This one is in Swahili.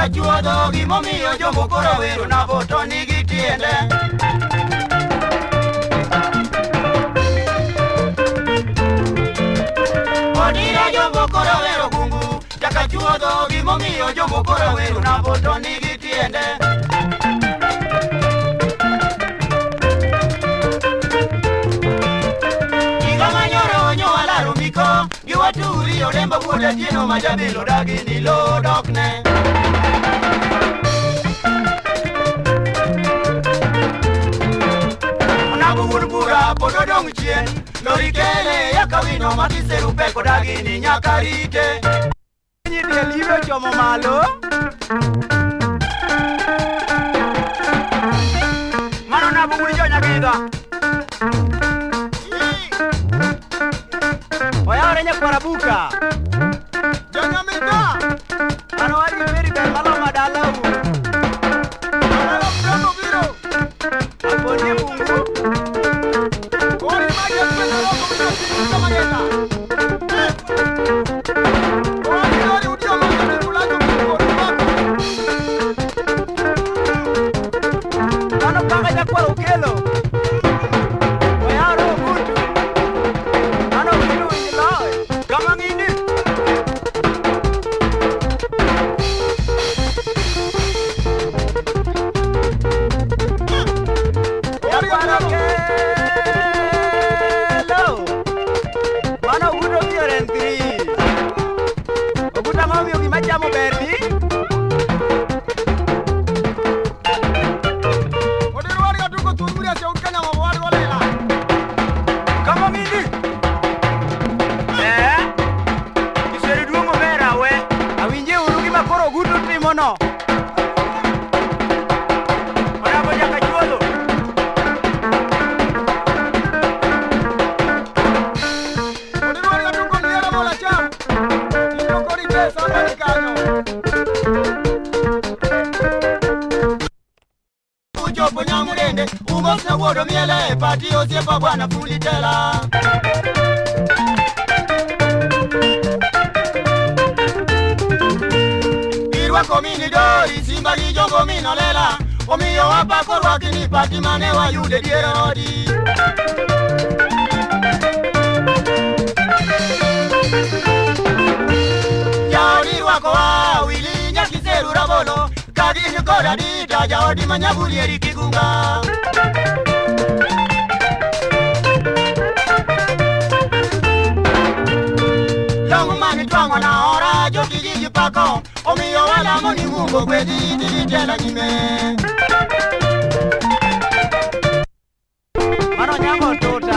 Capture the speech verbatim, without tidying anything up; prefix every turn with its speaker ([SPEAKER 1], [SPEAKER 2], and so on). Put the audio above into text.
[SPEAKER 1] Nyaka chuodho gimomiyo jomoko rawero na boto nigi tiende. Odira jomoko rawero bungu, nyaka chuodho gimomiyo jomoko rawero na boto nigi tiende. Iga manyoro nyowala rumiko, giwaturi odemba wuoda jino majabilo dagi ni lo dokne. Bura podo dong chien lori kele ya kawino matiseru peko dagi ni nyaka rite ni de liwe chomo malo mano na buguri jo nyakida oya ore nya para buka janga mita mano ari beri be malo madala u malo prono biro abone bungu. Pati osiepa bwana fulitela Irwa komini dori simba gi jongo mino lela Omiyo wapako rwakini pati mane wa yude diere odi Jaodi rwako wa wili nyakiseru rabolo Kagi nyukoda dita jaodi manyabuli eri kigunga Twango na ora jo kijiji pako Omiyo wala moni mungo kwezi Nilitela nyime Mano nyango toto